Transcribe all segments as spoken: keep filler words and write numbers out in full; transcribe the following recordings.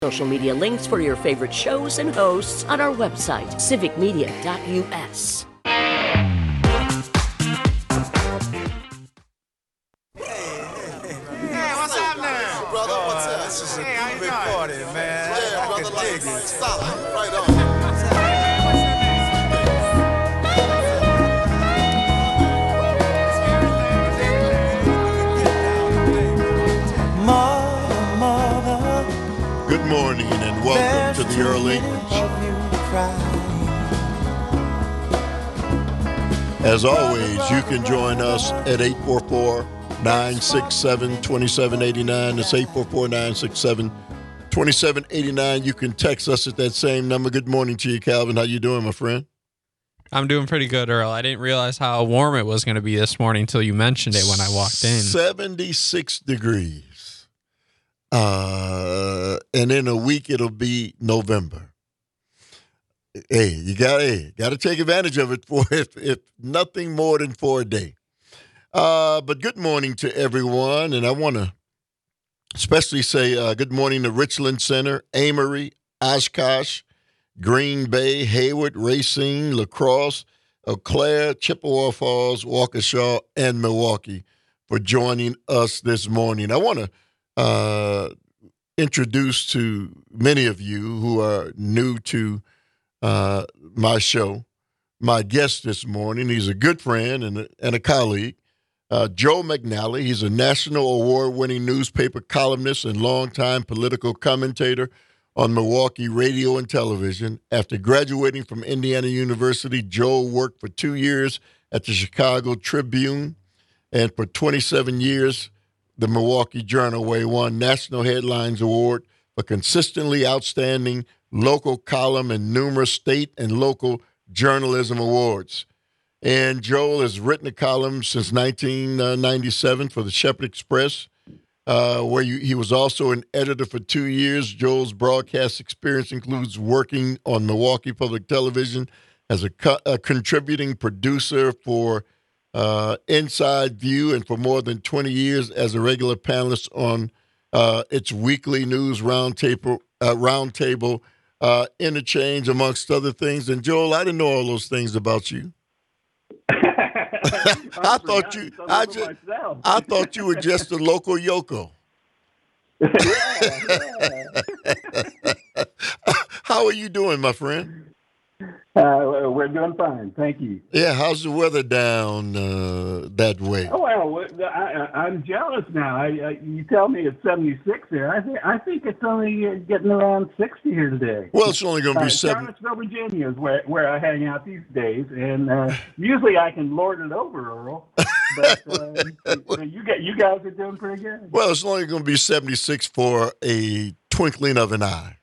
Social media links for your favorite shows and hosts on our website, civic media dot U S. Hey, what's happening? Brother, what's up? This is a hey, big party, man. Yeah, I brother, can like dig it. solid. Right on. Mother, mother, Good morning and welcome to the Early As always, you can join us at eight four four, nine six seven, two seven eight nine. That's eight four four, nine six seven, two seven eight nine. You can text us at that same number. Good morning to you, Calvin. How you doing, my friend? I'm doing pretty good, Earl. I didn't realize how warm it was going to be this morning until you mentioned it when I walked in. seventy-six degrees. Uh, and in a week, it'll be November. Hey, you got hey, got to take advantage of it for if, if nothing more than for a day. Uh, but good morning to everyone, and I want to especially say uh, good morning to Richland Center, Amory, Oshkosh, Green Bay, Hayward, Racine, La Crosse, Eau Claire, Chippewa Falls, Waukesha, and Milwaukee for joining us this morning. I want to uh, introduce to many of you who are new to Uh, my show, my guest this morning. He's a good friend and a, and a colleague, uh, Joe McNally. He's a national award-winning newspaper columnist and longtime political commentator on Milwaukee radio and television. After graduating from Indiana University, Joe worked for two years at the Chicago Tribune and for twenty-seven years, the Milwaukee Journal, where he won National Headlines Award for consistently outstanding local column and numerous state and local journalism awards. And Joel has written a column since nineteen ninety-seven for the Shepherd Express, uh, where you, he was also an editor for two years. Joel's broadcast experience includes working on Milwaukee Public Television as a, co- a contributing producer for uh, Inside View and for more than twenty years as a regular panelist on uh, its weekly news roundtable, uh, roundtable Uh, interchange, amongst other things. And Joel, I didn't know all those things about you. I thought you, I just, I thought you were just a local Yoko. yeah, yeah. How are you doing, my friend? Uh, we're doing fine, thank you. Yeah, how's the weather down uh, that way? Oh well, I, I'm jealous now. I, I, you tell me it's seventy-six here. I think I think it's only getting around sixty here today. Well, it's only going to be uh, seven. Charlottesville, Virginia is where, where I hang out these days, and uh, usually I can lord it over, Earl. But uh, you get you guys are doing pretty good. Well, it's only going to be seventy-six for a twinkling of an eye.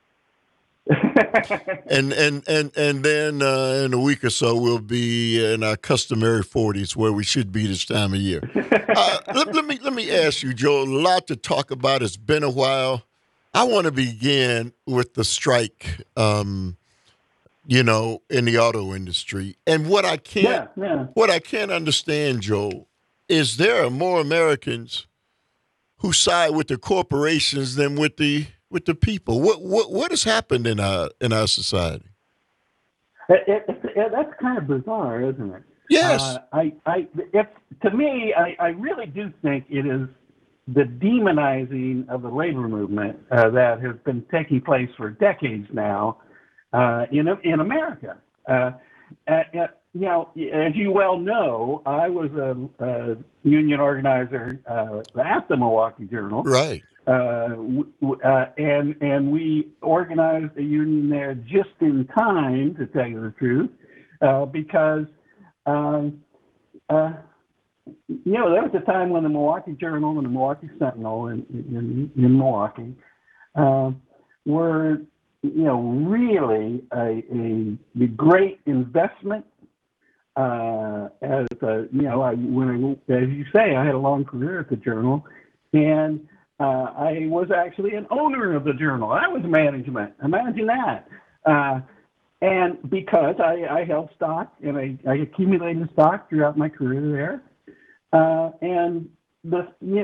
and and and and then uh, in a week or so we'll be in our customary forties where we should be this time of year. Uh, let, let me let me ask you, Joe. A lot to talk about. It's been a while. I want to begin with the strike, um, you know, in the auto industry, and what I can't yeah, yeah. what I can't understand, Joe, is there are more Americans who side with the corporations than with the with the people. What what what has happened in our in our society? It, it, it, that's kind of bizarre, isn't it? Yes. Uh, I, I, if to me, I, I really do think it is the demonizing of the labor movement uh, that has been taking place for decades now uh, in in America. Uh, uh, you know, as you well know, I was a, a union organizer uh, at the Milwaukee Journal. Right. Uh, w- uh, and and we organized a union there just in time, to tell you the truth, uh, because um, uh, you know there was a time when the Milwaukee Journal and the Milwaukee Sentinel in in, in Milwaukee uh, were you know really a, a, a great investment. Uh, as a, you know, I, when I, as you say, I had a long career at the Journal, and Uh, I was actually an owner of the Journal. I was management. Imagine that. Uh, and because I, I held stock and I, I accumulated stock throughout my career there, uh, and the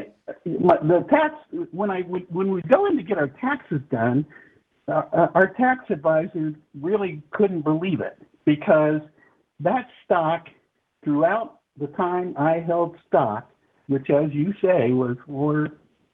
the tax when I when we go in to get our taxes done, uh, our tax advisor really couldn't believe it, because that stock, throughout the time I held stock, which, as you say, was for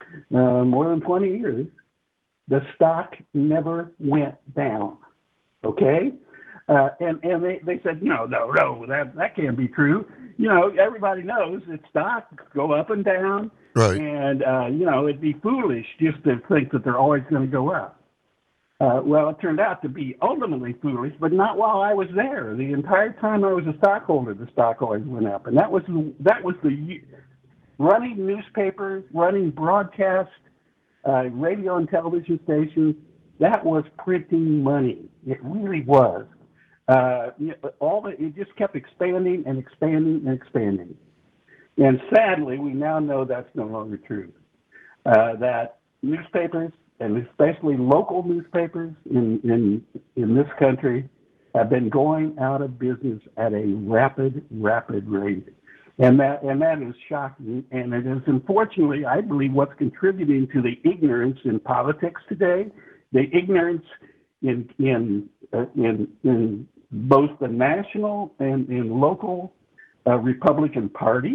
uh, more than twenty years, the stock never went down. Okay? Uh, and and they, they said, no, no, no, that, that can't be true. You know, everybody knows that stocks go up and down. Right. And, uh, you know, it'd be foolish just to think that they're always going to go up. Uh, well, it turned out to be ultimately foolish, but not while I was there. The entire time I was a stockholder, the stock always went up. And that was that was the running newspapers, running broadcast, uh, radio and television stations. That was printing money. It really was. Uh, all the, it just kept expanding and expanding and expanding. And sadly, we now know that's no longer true. Uh, that newspapers, and especially local newspapers in, in in this country, have been going out of business at a rapid, rapid rate. And that and that is shocking. And it is, unfortunately, I believe, what's contributing to the ignorance in politics today, the ignorance in in uh, in in both the national and in local uh, Republican Party,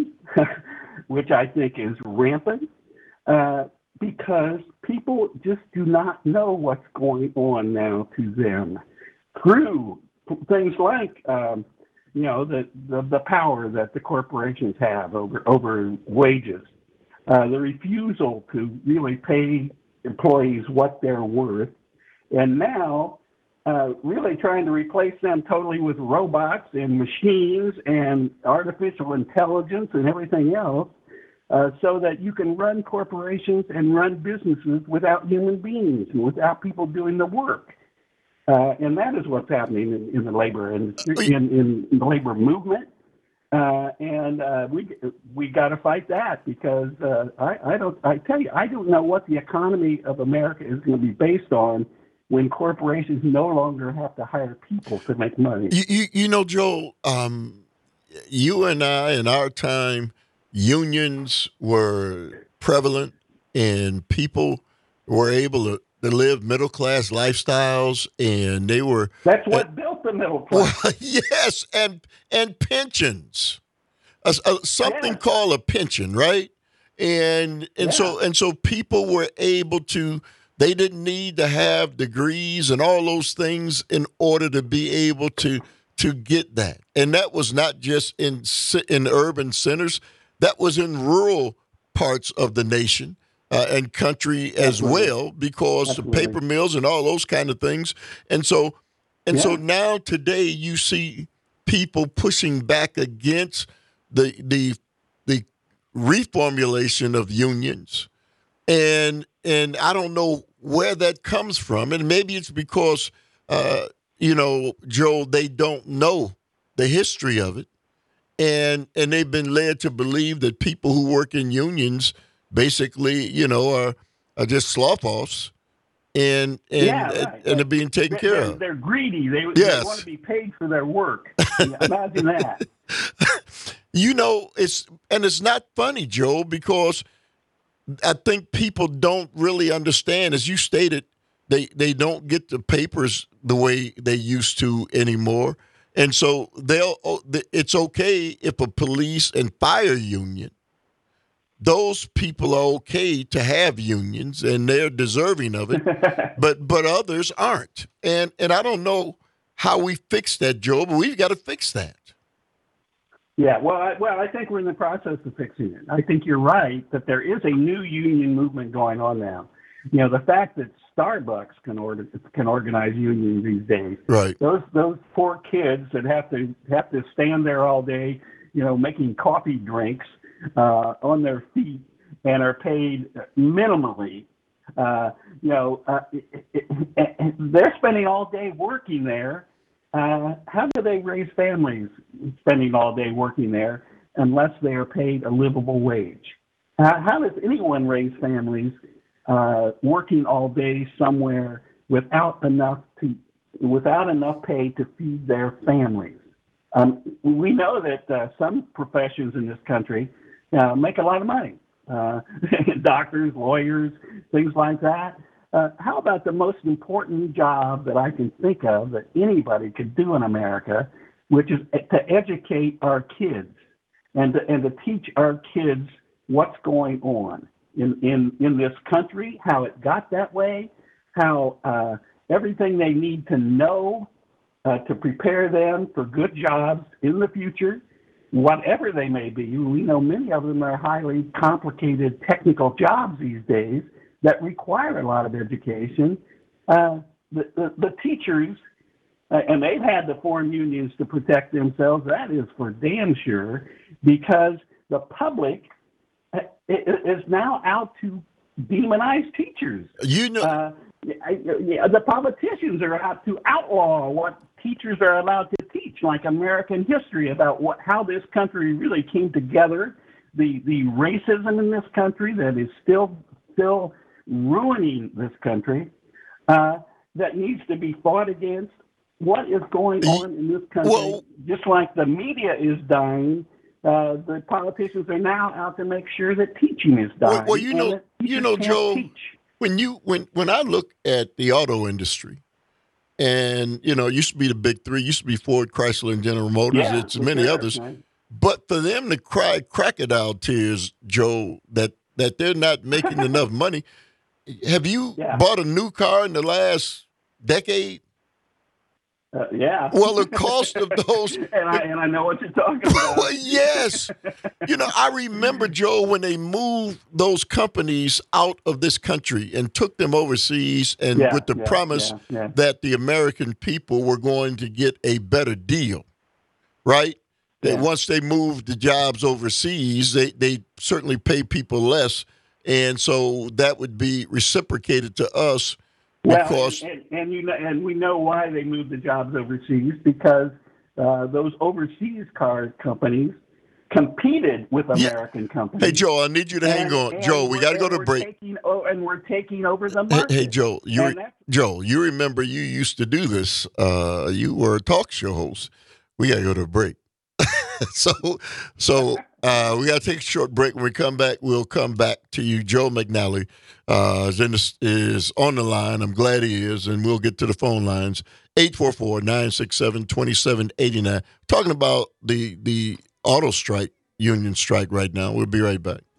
which I think is rampant. Uh, because people just do not know what's going on now to them through things like, um, you know, the, the, the power that the corporations have over, over wages, uh, the refusal to really pay employees what they're worth, and now uh, really trying to replace them totally with robots and machines and artificial intelligence and everything else. Uh, so that you can run corporations and run businesses without human beings and without people doing the work. Uh, and that is what's happening in, in the labor industry, in, in, in the labor movement. Uh, and uh, we we got to fight that, because uh, I, I don't. I tell you, I don't know what the economy of America is going to be based on when corporations no longer have to hire people to make money. You, you, you know, Joel, um, you and I in our time, unions were prevalent, and people were able to, to live middle-class lifestyles, and they were... That's what uh, built the middle class. Well, yes, and and pensions. Uh, uh, something yeah. called a pension, right? And and yeah. so and so people were able to... They didn't need to have degrees and all those things in order to be able to to get that. And that was not just in in urban centers. That was in rural parts of the nation uh, and country as Absolutely. well, because Absolutely. the paper mills and all those kind of things. And so, and yeah. so now today you see people pushing back against the the the reformulation of unions, and and I don't know where that comes from, and maybe it's because uh, you know, Joe, they don't know the history of it. And and they've been led to believe that people who work in unions basically, you know, are are just slough-offs, and and yeah, right. and, and are being taken they're, care they're, of. They're greedy. They, yes. they want to be paid for their work. Imagine that. You know, it's and it's not funny, Joe, because I think people don't really understand. As you stated, they they don't get the papers the way they used to anymore. And so they'll. It's okay if a police and fire union, those people are okay to have unions, and they're deserving of it, but but others aren't. And and I don't know how we fix that, Joe, but we've got to fix that. Yeah, well, I, well, I think we're in the process of fixing it. I think you're right that there is a new union movement going on now. You know, the fact that Starbucks can order can organize unions these days. Right. Those those poor kids that have to have to stand there all day, you know, making coffee drinks uh, on their feet, and are paid minimally. Uh, you know, uh, it, it, it, they're spending all day working there. Uh, how do they raise families spending all day working there unless they are paid a livable wage? Uh, how does anyone raise families uh, working all day somewhere without enough to without enough pay to feed their families? Um, we know that uh, some professions in this country uh, make a lot of money. uh, doctors, lawyers, things like that. Uh, how about the most important job that I can think of that anybody could do in America, which is to educate our kids and to, and to teach our kids what's going on in, in, in this country, how it got that way, how uh, everything they need to know uh, to prepare them for good jobs in the future, whatever they may be. We know many of them are highly complicated technical jobs these days that require a lot of education. Uh, the, the, the teachers, uh, and they've had to form unions to protect themselves, that is for damn sure, because the public is now out to demonize teachers. You know, uh, the politicians are out to outlaw what teachers are allowed to teach, like American history, about what how this country really came together, the the racism in this country that is still still ruining this country, uh, that needs to be fought against. What is going on in this country? Well, just like the media is dying, uh, the politicians are now out to make sure that teaching is dying. Well, well you know, you know, Joe, teach. when you when when I look at the auto industry, and you know, it used to be the big three, used to be Ford, Chrysler, and General Motors. Yeah, it's many sure, others, right? But for them to cry crocodile tears, Joe, that that they're not making enough money. Have you yeah. bought a new car in the last decade? Uh, yeah. Well, the cost of those, and I and I know what you're talking about. Well, yes. You know, I remember, Joe, when they moved those companies out of this country and took them overseas, and yeah, with the yeah, promise yeah, yeah. that the American people were going to get a better deal, right? Yeah. That once they moved the jobs overseas, they they certainly pay people less, and so that would be reciprocated to us. Because, well, and, and, and you know, and we know why they moved the jobs overseas, because uh, those overseas car companies competed with American yeah. companies. Hey, Joe, I need you to and, hang on, Joe. We got to go to break. Taking, oh, and we're taking over the market. Hey, hey Joe, you re- Joe, you remember you used to do this? Uh, you were a talk show host. We got to go to a break. so, so uh, we got to take a short break. When we come back, we'll come back to you. Joe McNally uh, is, in the, is on the line. I'm glad he is, and we'll get to the phone lines. eight four four, nine six seven, two seven eight nine. Talking about the the auto strike, union strike right now. We'll be right back.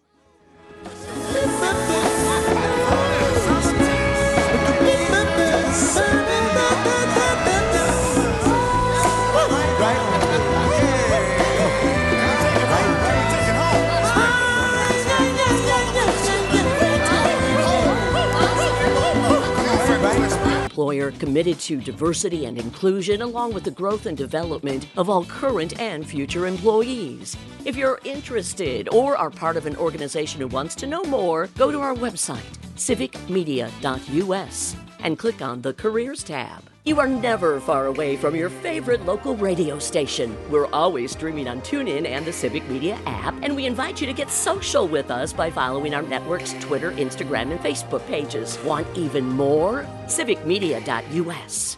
Employer committed to diversity and inclusion, along with the growth and development of all current and future employees. If you're interested or are part of an organization who wants to know more, go to our website, civic media dot u s, and click on the Careers tab. You are never far away from your favorite local radio station. We're always streaming on TuneIn and the Civic Media app, and we invite you to get social with us by following our network's Twitter, Instagram, and Facebook pages. Want even more? civic media dot u s.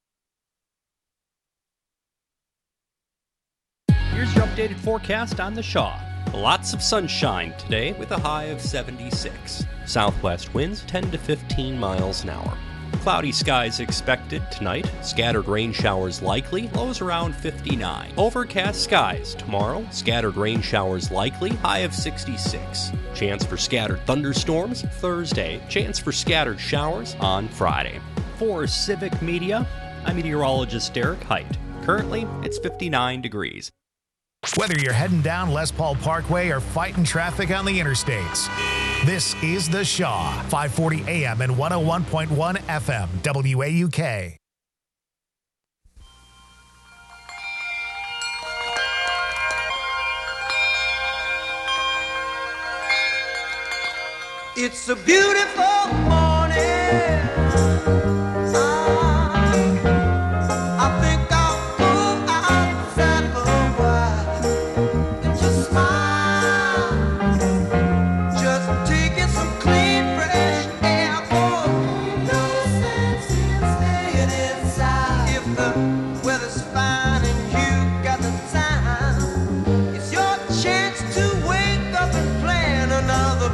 Here's your updated forecast on the Shaw. Lots of sunshine today with a high of seventy-six. Southwest winds ten to fifteen miles an hour. Cloudy skies expected tonight. Scattered rain showers likely. Lows around fifty-nine. Overcast skies tomorrow. Scattered rain showers likely. High of sixty-six. Chance for scattered thunderstorms Thursday. Chance for scattered showers on Friday. For Civic Media, I'm meteorologist Derek Height. Currently, it's fifty-nine degrees. Whether you're heading down Les Paul Parkway or fighting traffic on the interstates, this is The Shaw, five forty A M and one oh one point one F M, W A U K. It's a beautiful morning. Another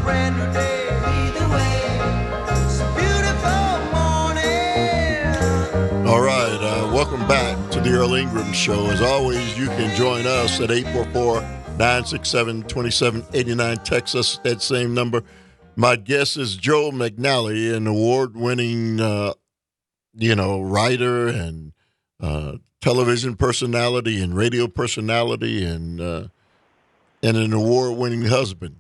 welcome back to the Earl Ingram Show. As always, you can join us at eight four four, nine six seven, two seven eight nine. Text us that same number. My guest is Joe McNally, an award-winning, uh, you know, writer and uh, television personality and radio personality and uh, and an award-winning husband.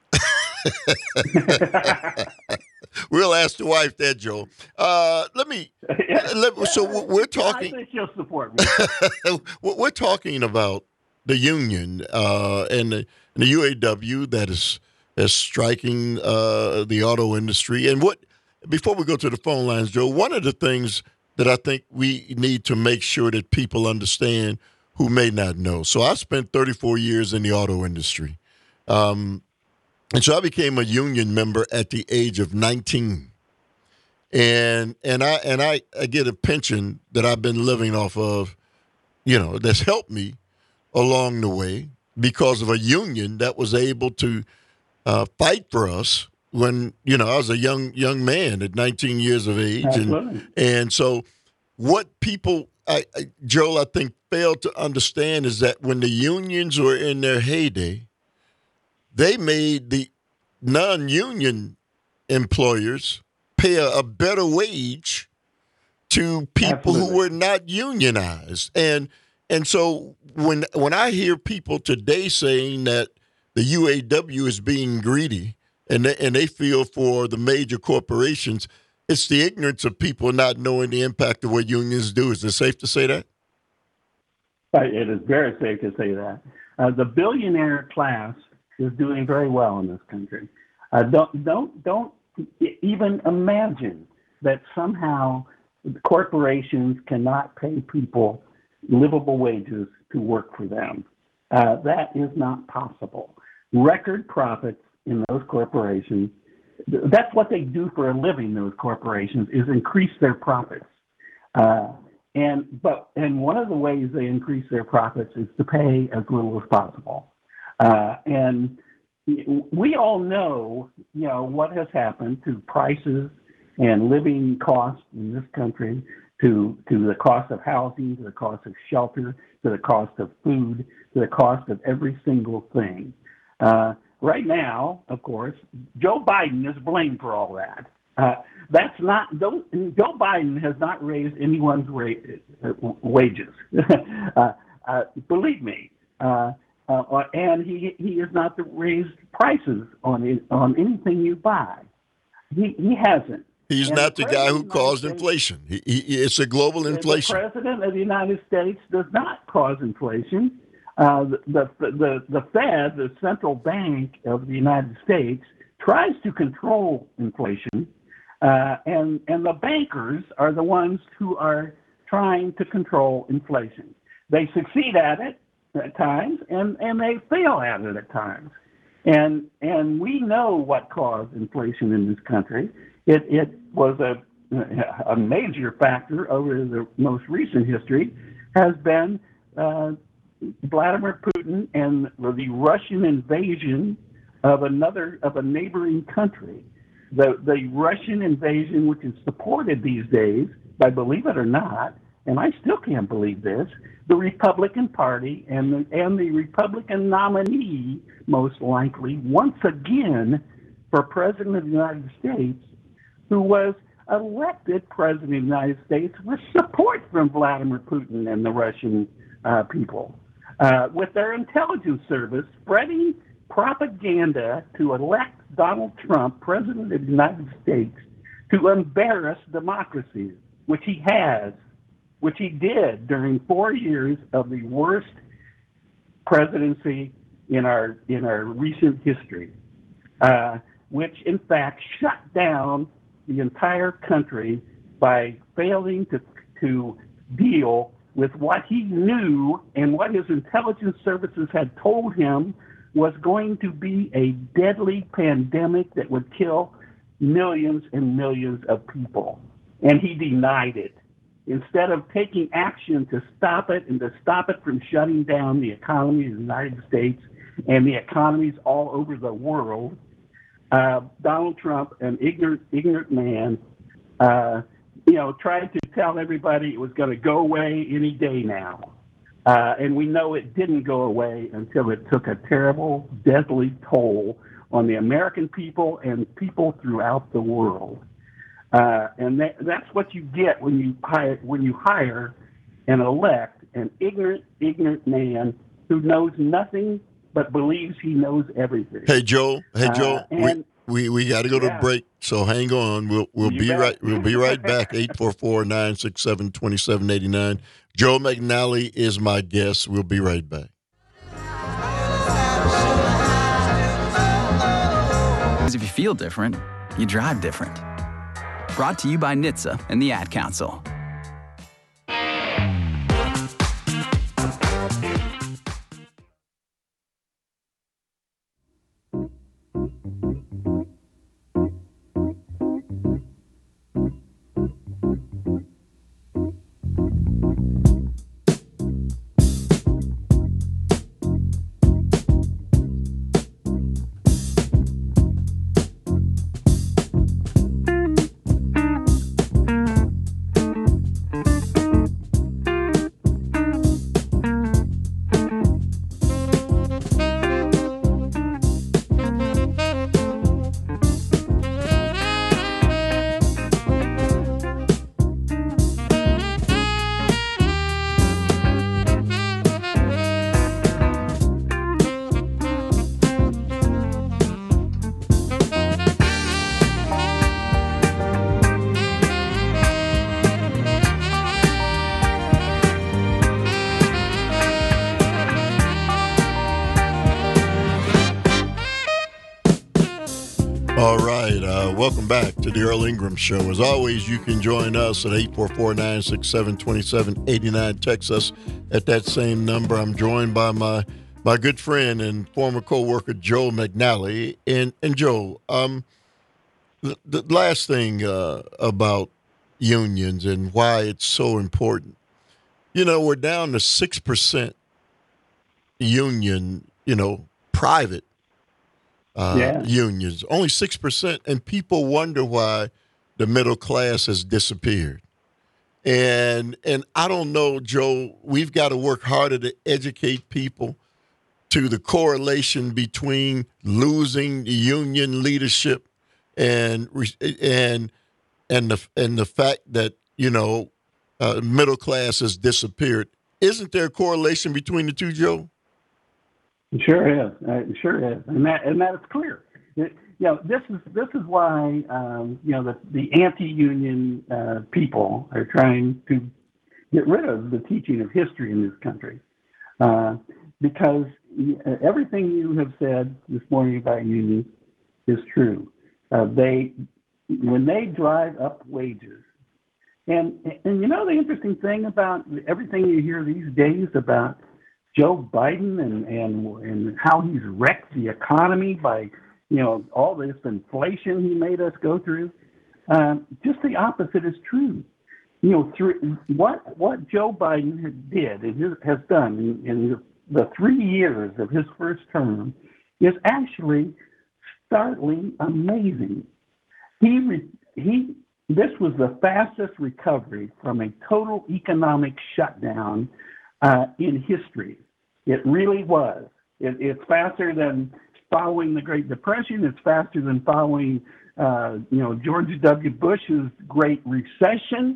We'll ask the wife that, Joe. Uh, let me. Let, so we're talking. I think she'll support me. We're talking about the union uh, and, the, and the U A W that is is striking uh, the auto industry. And what before we go to the phone lines, Joe, one of the things that I think we need to make sure that people understand who may not know. So I spent thirty-four years in the auto industry. Um, And so I became a union member at the age of nineteen. And and I and I, I get a pension that I've been living off of, you know, that's helped me along the way because of a union that was able to uh, fight for us when, you know, I was a young young man at nineteen years of age. And, and so what people, I, I, Joel, I think, fail to understand is that when the unions were in their heyday, they made the non-union employers pay a, a better wage to people Absolutely. Who were not unionized. And and so when when I hear people today saying that the U A W is being greedy and they, and they feel for the major corporations, it's the ignorance of people not knowing the impact of what unions do. Is it safe to say that? It is very safe to say that. Uh, the billionaire class is doing very well in this country. Uh, don't don't don't even imagine that somehow corporations cannot pay people livable wages to work for them. Uh, that is not possible. Record profits in those corporations. That's what they do for a living. Those corporations is increase their profits. Uh, and but and one of the ways they increase their profits is to pay as little as possible. Uh, and we all know, you know, what has happened to prices and living costs in this country, to to the cost of housing, to the cost of shelter, to the cost of food, to the cost of every single thing. Uh, right now, of course, Joe Biden is blamed for all that. Uh, that's not, those, Joe Biden has not raised anyone's ra- wages. uh, uh, believe me. Uh, Uh, and he he has not raised prices on it, on anything you buy. He he hasn't. He's and not the, the guy who States, caused inflation. He, he, it's a global inflation. The president of the United States does not cause inflation. Uh, the, the the the Fed, the central bank of the United States, tries to control inflation, uh, and and the bankers are the ones who are trying to control inflation. They succeed at it at times, and, and they fail at it at times. And and we know what caused inflation in this country. It it was a a major factor over the most recent history has been uh, Vladimir Putin and the Russian invasion of another of a neighboring country. The the Russian invasion, which is supported these days by, believe it or not, and I still can't believe this, the Republican Party and the, and the Republican nominee, most likely, once again, for President of the United States, who was elected President of the United States with support from Vladimir Putin and the Russian uh, people, uh, with their intelligence service spreading propaganda to elect Donald Trump President of the United States to embarrass democracy, which he has. which he did during four years of the worst presidency in our in our recent history, uh, which in fact shut down the entire country by failing to to deal with what he knew and what his intelligence services had told him was going to be a deadly pandemic that would kill millions and millions of people, and he denied it. Instead of taking action to stop it and to stop it from shutting down the economy of the United States and the economies all over the world, uh, Donald Trump, an ignorant, ignorant man, uh, you know, tried to tell everybody it was going to go away any day now. Uh, and we know it didn't go away until it took a terrible, deadly toll on the American people and people throughout the world. Uh, and that, that's what you get when you hire when you hire and elect an ignorant, ignorant man who knows nothing but believes he knows everything. Hey, Joe. Hey, Joe. Uh, and, we we, we got to go to yeah. a break, so hang on. We'll we'll You be bet. right we'll be right back. eight four four, nine six seven, two seven eight nine. Joe McNally is my guest. We'll be right back. Because if you feel different, you drive different. Brought to you by N H T S A and the Ad Council. All right, uh, welcome back to the Earl Ingram Show. As always, you can join us at eight four four, nine six seven, two seven eight nine. Text us at that same number. I'm joined by my my good friend and former co-worker, Joe McNally. And, and Joe, um, the, the last thing uh, about unions and why it's so important, you know, we're down to six percent union, you know, private Uh, Yeah. unions, only six percent, and people wonder why the middle class has disappeared. And and I don't know, Joe, we've got to work harder to educate people to the correlation between losing the union leadership and and and the and the fact that, you know, uh, middle class has disappeared. Isn't there a correlation between the two, Joe? It sure is. Uh, It sure is, and that and that is clear. It, you know, this is this is why um, you know the the anti-union uh, people are trying to get rid of the teaching of history in this country, uh, because everything you have said this morning about unions is true. Uh, they when they drive up wages, and and you know the interesting thing about everything you hear these days about Joe Biden and, and and how he's wrecked the economy by, you know, all this inflation he made us go through. Um, just the opposite is true. You know, through, what what Joe Biden did and his, has done in, in the three years of his first term is actually startling amazing. He re, he this was the fastest recovery from a total economic shutdown Uh, in history. It really was. It, it's faster than following the Great Depression. It's faster than following, uh, you know, George W. Bush's Great Recession.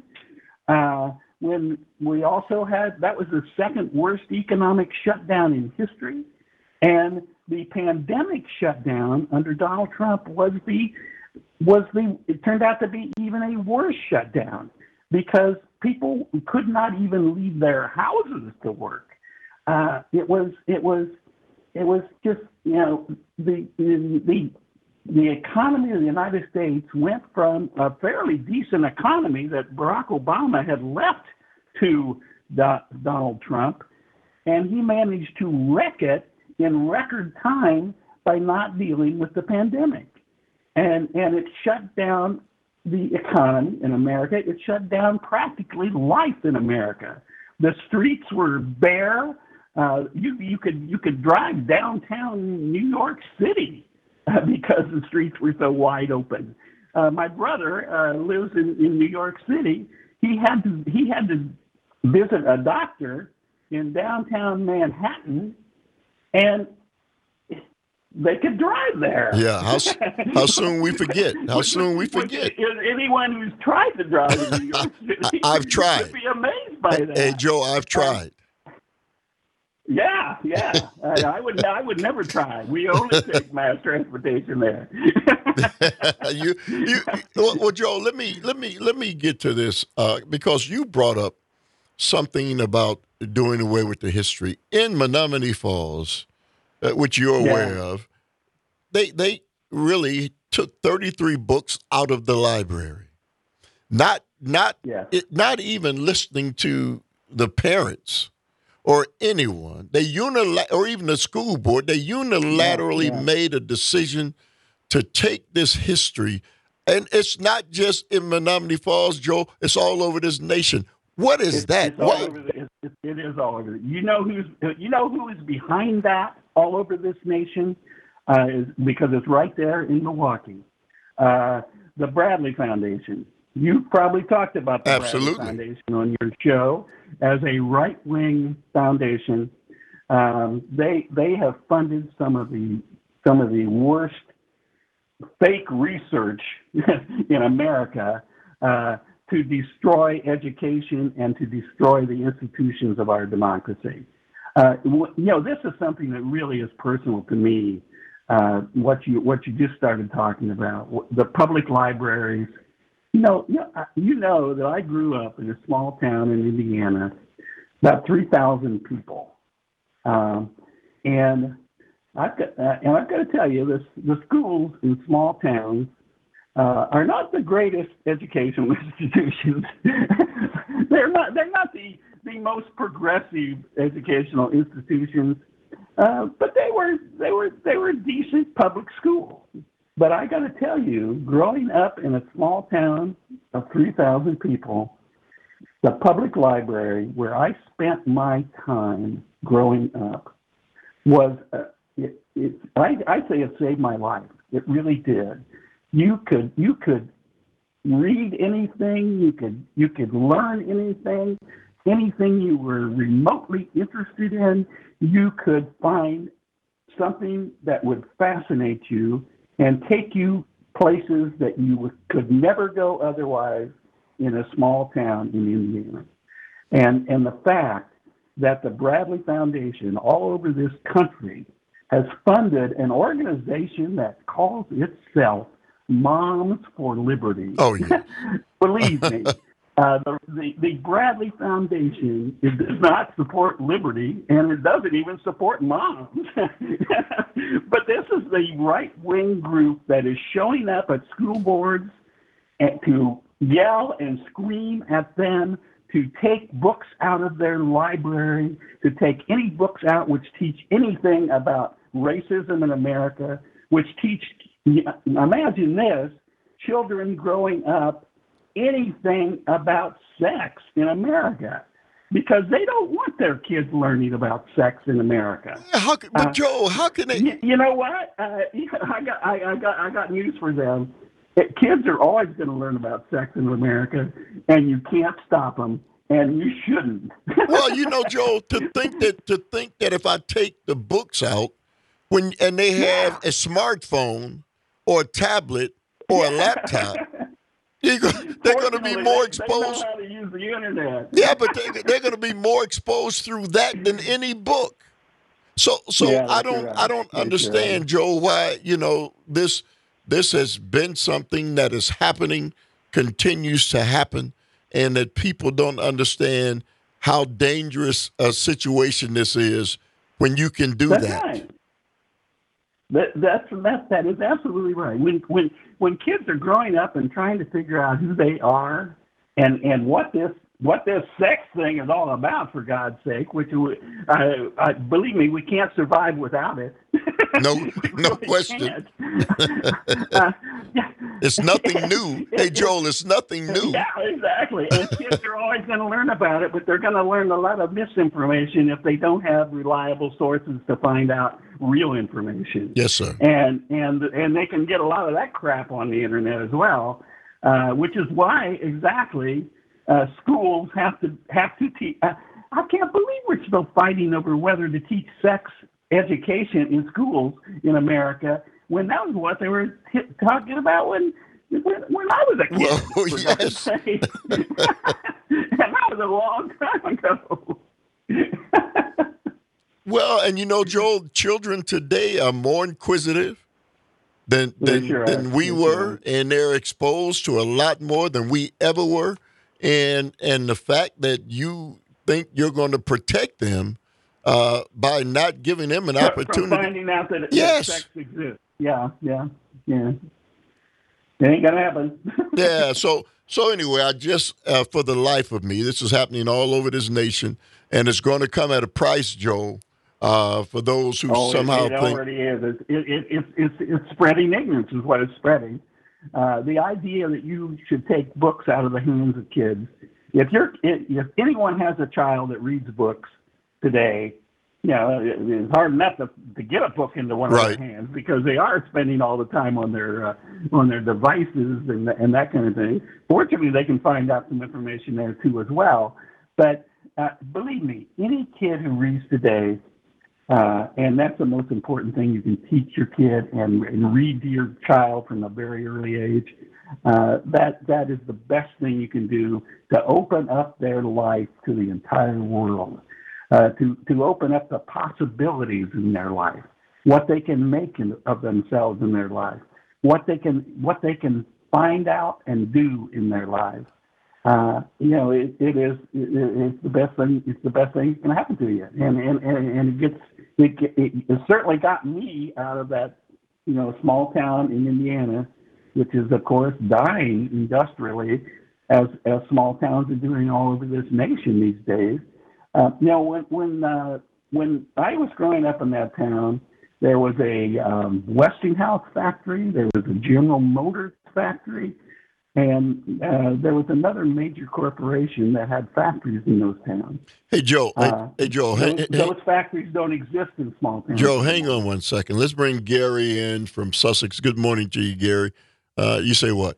Uh, when we also had, that was the second worst economic shutdown in history. And the pandemic shutdown under Donald Trump was the, was the, it turned out to be even a worse shutdown because people could not even leave their houses to work. Uh, it was, it was, it was just, you know, the, the, the economy of the United States went from a fairly decent economy that Barack Obama had left to Do- Donald Trump, and he managed to wreck it in record time by not dealing with the pandemic. And, and it shut down the economy in America. It shut down practically life in America. The streets were bare. Uh, you you could you could drive downtown New York City uh, because the streets were so wide open. Uh, my brother uh, lives in, in New York City. he had to he had to visit a doctor in downtown Manhattan, and they could drive there. Yeah, how how soon we forget? How soon we forget? Anyone who's tried to drive in New York City, I've tried. Would be amazed by hey, that. Hey, Joe, I've tried. Yeah, yeah. I, I would. I would never try. We only take mass transportation there. you, you, well, well, Joe, let me let me let me get to this uh, because you brought up something about doing away with the history in Menominee Falls, uh, which you're aware Yeah. of. They they really took thirty-three books out of the library, not not Yeah. it, not even listening to the parents or anyone. They unilaterally, or even the school board, they unilaterally Yeah, yeah. made a decision to take this history, and it's not just in Menominee Falls, Joe. It's all over this nation. What is It's- that? It's all What? over the, it, it, it is all over. You know who's you know who is behind that all over this nation, uh, is because it's right there in Milwaukee. Uh, the Bradley Foundation. You've probably talked about the Absolutely. Bradley Foundation on your show as a right-wing foundation. Um, they they have funded some of the some of the worst fake research in America uh, to destroy education and to destroy the institutions of our democracy. Uh, you know, this is something that really is personal to me. Uh, what you what you just started talking about, the public libraries. You know, you know, you know that I grew up in a small town in Indiana, about three thousand people, um, and I've got uh, and I've got to tell you, this the schools in small towns uh, are not the greatest educational institutions. they're not they're not the the most progressive educational institutions, uh, but they were they were they were decent public schools. But I got to tell you, growing up in a small town of three thousand people, the public library where I spent my time growing up was, uh, it, it, I, I say it saved my life. It really did. You could, you could read anything, you could, you could learn anything, anything you were remotely interested in, you could find something that would fascinate you and take you places that you would, could never go otherwise in a small town in Indiana. And, and the fact that the Bradley Foundation all over this country has funded an organization that calls itself Moms for Liberty. Oh, yeah. Believe me, uh, the, the, the Bradley Foundation it does not support liberty, and it doesn't even support moms. But this is the right-wing group that is showing up at school boards and to yell and scream at them, to take books out of their library, to take any books out which teach anything about racism in America, which teach, imagine this, children growing up anything about sex in America, because they don't want their kids learning about sex in America. How, could- but Uh, Joe, how can they? You, you know what? Uh, I got I, I got I got news for them. It, kids are always going to learn about sex in America, and you can't stop them, and you shouldn't. Well, you know, Joe, to think that to think that if I take the books out when and they have a smartphone or a tablet or a laptop, you're go- they're going to be Fortunately, more they- They know exposed. how to use the internet. Yeah, but they, they're going to be more exposed through that than any book. So, so Yeah, I that's don't, right. I don't That's understand, right. Joe, why you know this. This has been something that is happening, continues to happen, and that people don't understand how dangerous a situation this is when you can do That's that. right. That, that's that, that is absolutely right. When when when kids are growing up and trying to figure out who they are and and what this what this sex thing is all about, for God's sake, which uh, uh, believe me, we can't survive without it. No, We no really question. can't. uh, yeah. It's nothing new. Hey, Joel, it's nothing new. Yeah, exactly. And kids are always going to learn about it, but they're going to learn a lot of misinformation if they don't have reliable sources to find out real information. Yes, sir. And and and they can get a lot of that crap on the internet as well, uh, which is why exactly uh, schools have to have to teach. Uh, I can't believe we're still fighting over whether to teach sex education in schools in America when that was what they were t- talking about when when, when I was a kid. Well, for yes. God's sake. And that was a long time ago. Well, and you know, Joel, children today are more inquisitive than They than, sure are. than we They sure were, are. and they're exposed to a lot more than we ever were. And and the fact that you think you're going to protect them uh, by not giving them an From opportunity. finding out that, Yes. that sex exists. Yeah, yeah, yeah. It ain't gonna happen. Yeah. So so anyway, I just uh, for the life of me, this is happening all over this nation, and it's going to come at a price, Joel. Uh, for those who Oh, somehow it, it think already is. It's, it, it, it's it's it's spreading ignorance is what it's spreading. Uh, the idea that you should take books out of the hands of kids. If you're if anyone has a child that reads books today, you know it, it's hard enough to, to get a book into one Right. of their hands because they are spending all the time on their uh, on their devices and and that kind of thing. Fortunately, they can find out some information there too as well. But uh, believe me, any kid who reads today. Uh, and that's the most important thing you can teach your kid and, and read to your child from a very early age. Uh, that that is the best thing you can do to open up their life to the entire world, uh, to to open up the possibilities in their life, what they can make in, of themselves in their life, what they can what they can find out and do in their lives. Uh, you know, it, it is it, it's the best thing. It's the best thing that's going to happen to you, and and and, and it gets it, it it certainly got me out of that, you know, small town in Indiana, which is of course dying industrially, as as small towns are doing all over this nation these days. Uh, you know, when when uh, when I was growing up in that town, there was a um, Westinghouse factory, there was a General Motors factory. And uh, there was another major corporation that had factories in those towns. Hey, Joe. Uh, hey, hey, Joe. those, Hey, those hey, factories don't exist in small towns. Joe, hang on one second. Let's bring Gary in from Sussex. Good morning to you, Gary. Uh, you say what?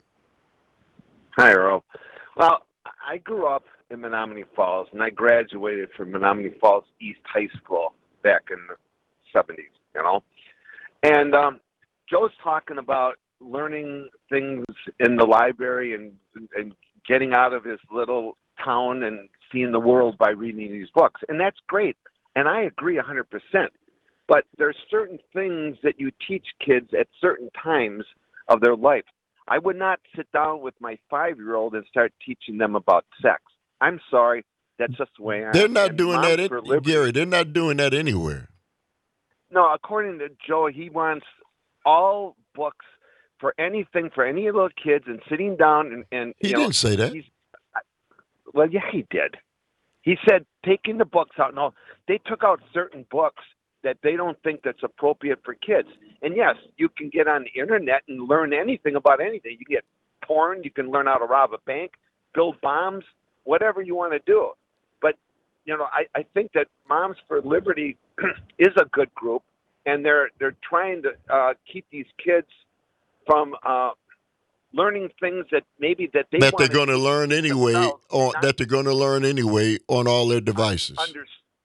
Hi, Earl. Well, I grew up in Menominee Falls, and I graduated from Menominee Falls East High School back in the seventies, you know? And um, Joe's talking about learning things in the library and and getting out of his little town and seeing the world by reading these books. And that's great. And I agree one hundred percent. But there's certain things that you teach kids at certain times of their life. I would not sit down with my five-year-old and start teaching them about sex. I'm sorry. That's just the way I am. They're not And doing Moms that, for in, Liberty- Gary. They're not doing that anywhere. No, according to Joe, he wants all books for anything, for any little kids, and sitting down and, and He you know, didn't say that. he's- Well, yeah, he did. He said taking the books out. No, they took out certain books that they don't think that's appropriate for kids. And yes, you can get on the internet and learn anything about anything. You can get porn. You can learn how to rob a bank, build bombs, whatever you want to do. But, you know, I, I think that Moms for Liberty is a good group, and they're they're trying to uh, keep these kids from uh, learning things that maybe that they That they're wanna going to do learn anyway. themselves, On not- that they're going to learn anyway on all their devices. Under,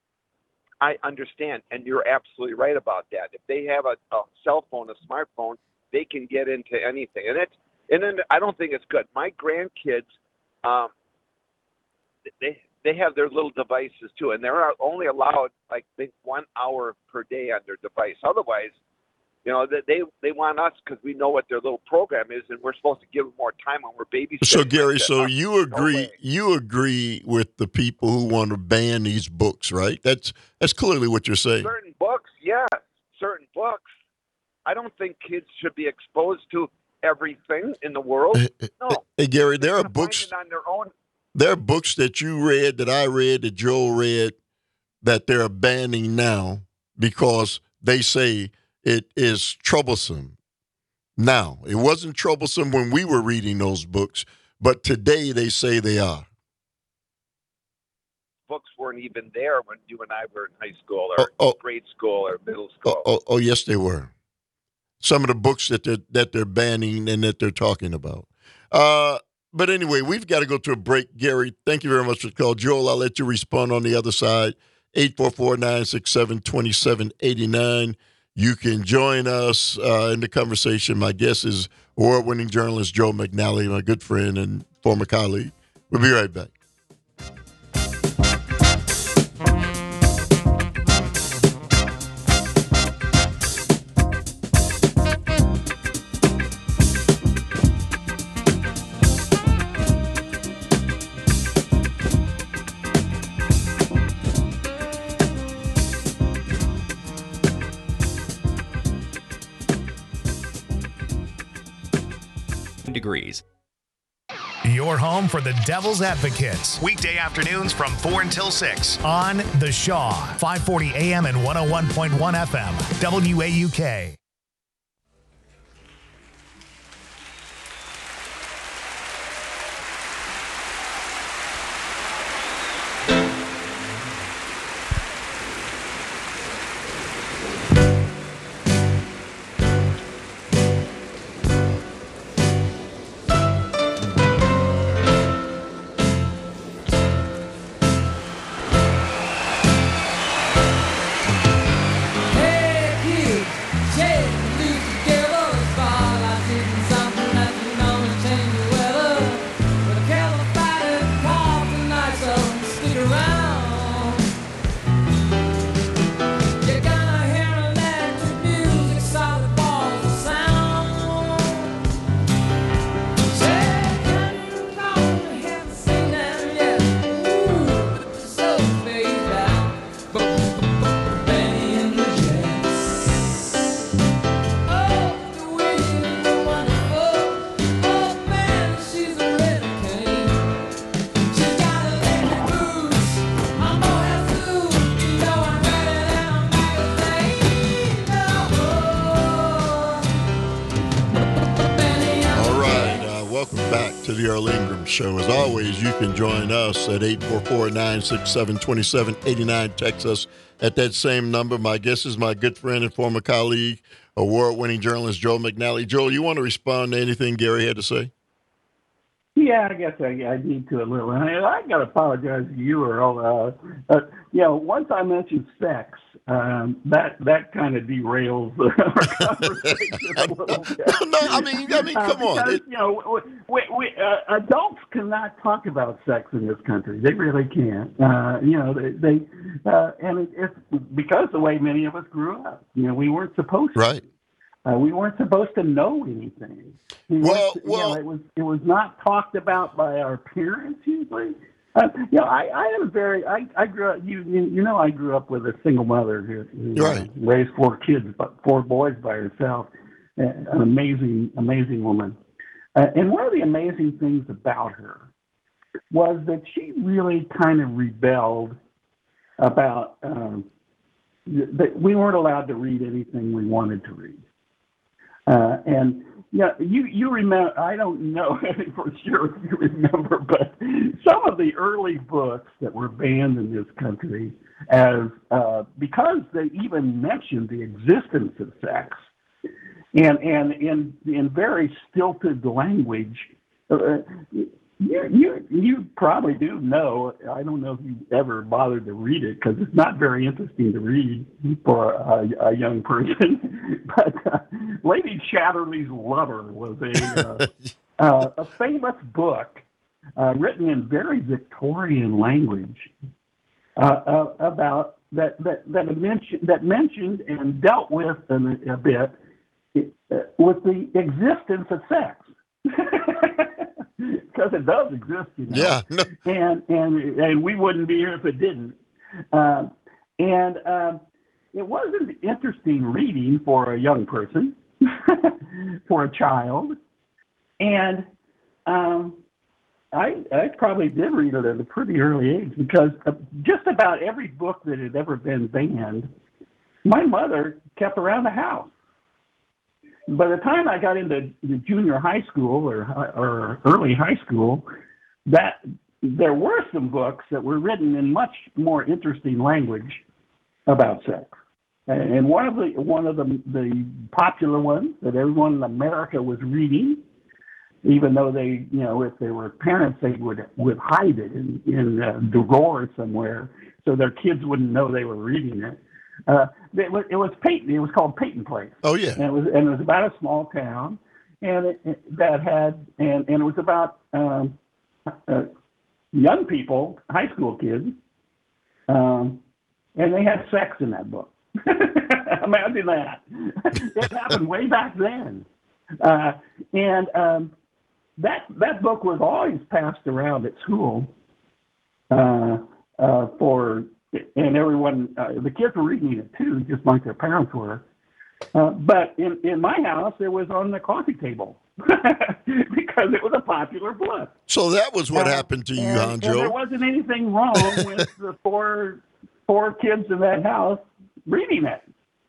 I understand, and you're absolutely right about that. If they have a, a cell phone, a smartphone, they can get into anything, and it's and then I don't think it's good. My grandkids, um, they they have their little devices too, and they're only allowed like I think one hour per day on their device. Otherwise, you know, they they, they want us because we know what their little program is, and we're supposed to give them more time when we're babysitting. So, Gary, I said, so "Uh, you no agree? way." You agree with the people who want to ban these books, right? That's that's clearly what you're saying. Certain books, yeah, certain books. I don't think kids should be exposed to everything in the world. No. Hey, Gary, there are They're gonna find books. it on their own. There are books that you read, that I read, that Joe read, that they're banning now because they say it is troublesome. Now, it wasn't troublesome when we were reading those books, but today they say they are. Books weren't even there when you and I were in high school or Oh, oh. grade school or middle Oh, school. oh, oh, yes, they were. Some of the books that they're, that they're banning and that they're talking about. Uh, but anyway, we've got to go to a break. Gary, thank you very much for the call. Joel, I'll let you respond on the other side. eight four four, nine six seven, two seven eight nine. You can join us uh, in the conversation. My guest is award-winning journalist Joe McNally, my good friend and former colleague. We'll be right back. Degrees. Your home for the Devil's Advocates. Weekday afternoons from four until six on The Shaw, five forty A M and one oh one point one F M, W A U K. The Earl Ingram Show. As always, you can join us at eight four four, nine six seven, two seven eight nine. Text us at that same number. My guest is my good friend and former colleague, award-winning journalist Joel McNally. Joel, you want to respond to anything Gary had to say? Yeah, I guess I, I need to a little. I, I got to apologize to you, Earl. Uh, uh, you know, once I mentioned sex, um, that that kind of derails our conversation a little bit. No, I mean, I mean, come uh, on. Because, It, you know, we, we, uh, adults cannot talk about sex in this country. They really can't. Uh, you know, they, they uh, and it, it's because the way many of us grew up. You know, we weren't supposed to. Right. Uh, we weren't supposed to know anything. We well, weren't- well, you know, it was it was not talked about by our parents usually. Uh, you know, I, I am very. I, I grew up. You, you you know, I grew up with a single mother who, who right. uh, raised four kids, but four boys by herself. Uh, an amazing, amazing woman. Uh, and one of the amazing things about her was that she really kind of rebelled about um, that we weren't allowed to read anything we wanted to read. Uh, and yeah, you you remember? I don't know for sure if you remember, but some of the early books that were banned in this country, as uh, because they even mentioned the existence of sex, and and in in very stilted language. Uh, You, you you probably do know. I don't know if you ever bothered to read it because it's not very interesting to read for a, a young person. But uh, Lady Chatterley's Lover was a uh, uh, a famous book uh, written in very Victorian language uh, uh, about that that that mentioned that mentioned and dealt with in a, a bit uh, with the existence of sex. Because it does exist, you know. Yeah. No. And and and we wouldn't be here if it didn't. Um, and um, it wasn't interesting reading for a young person, for a child. And um, I I probably did read it at a pretty early age because just about every book that had ever been banned, my mother kept around the house. By the time I got into the junior high school or or early high school, that there were some books that were written in much more interesting language about sex. And one of the one of the the popular ones that everyone in America was reading even though they, you know, if they were parents, they would would hide it in in a drawer somewhere so their kids wouldn't know they were reading it. Uh, it was it was Peyton. It was called Peyton Place. Oh yeah, and it was and it was about a small town, and it, it, that had and and it was about um, uh, young people, high school kids, um, and they had sex in that book. Imagine that. It happened way back then, uh, and um, that that book was always passed around at school uh, uh, for. And everyone, uh, the kids were reading it too, just like their parents were. Uh, but in, in my house, it was on the coffee table because it was a popular book. So that was what uh, happened to you, and, Honjo. And there wasn't anything wrong with the four four kids in that house reading it.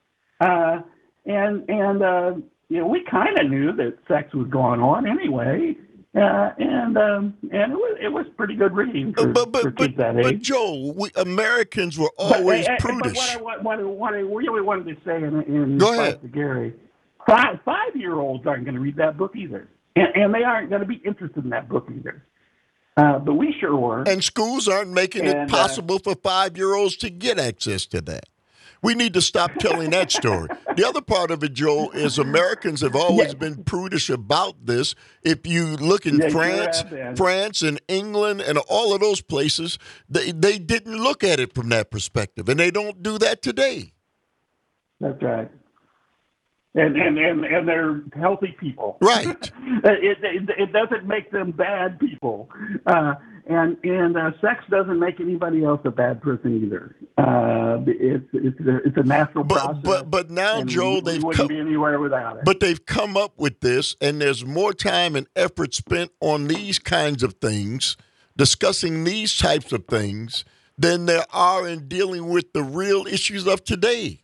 Uh, and and uh, you know, we kind of knew that sex was going on anyway. Uh, and um, and it was it was pretty good reading for, but, but, for kids but, that age. But Joel, we, Americans were always but, prudish. But what I, what, what I really wanted to say in, in Go ahead. to Gary, five five year olds aren't going to read that book either, and, and they aren't going to be interested in that book either. Uh, but we sure were. And schools aren't making and, it possible uh, for five year olds to get access to that. We need to stop telling that story. The other part of it, Joel, is Americans have always yeah. been prudish about this. If you look in yeah, France, sure France and England and all of those places, they, they didn't look at it from that perspective, and they don't do that today. That's right. And and, and, and they're healthy people. Right. it, it, it doesn't make them bad people. Uh, and and uh, sex doesn't make anybody else a bad person either. Uh, it's it's a, it's a natural but, process. But but now, Joel, we, they've we wouldn't come, be anywhere without it. But they've come up with this, and there's more time and effort spent on these kinds of things, discussing these types of things, than there are in dealing with the real issues of today.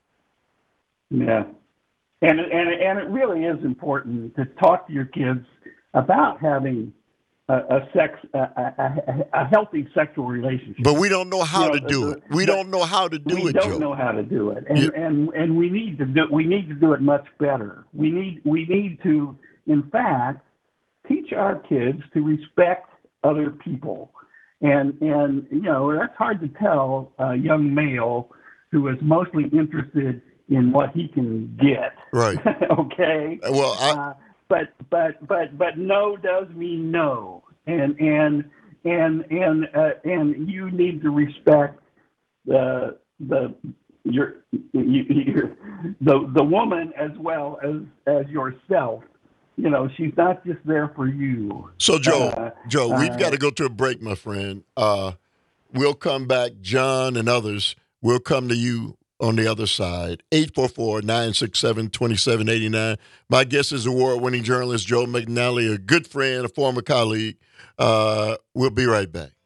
Yeah. And and and it really is important to talk to your kids about having a, a sex a, a, a healthy sexual relationship. But we don't know how you know, to do the, it. We don't know how to do we it. We don't Joe. know how to do it, and yeah. and and we need to do we need to do it much better. We need we need to, in fact, teach our kids to respect other people, and and you know that's hard to tell a young male who is mostly interested in what he can get. Right. Okay. Well, I, uh, but but but but no does mean no, and and and and uh, and you need to respect the the your, your the the woman as well as as yourself. You know, she's not just there for you. So Joe, uh, Joe, we've uh, got to go to a break, my friend. Uh, we'll come back, John and others. We'll come to you on the other side. eight four four, nine six seven, two seven eight nine. My guest is award-winning journalist Joe McNally, a good friend, a former colleague. Uh, we'll be right back.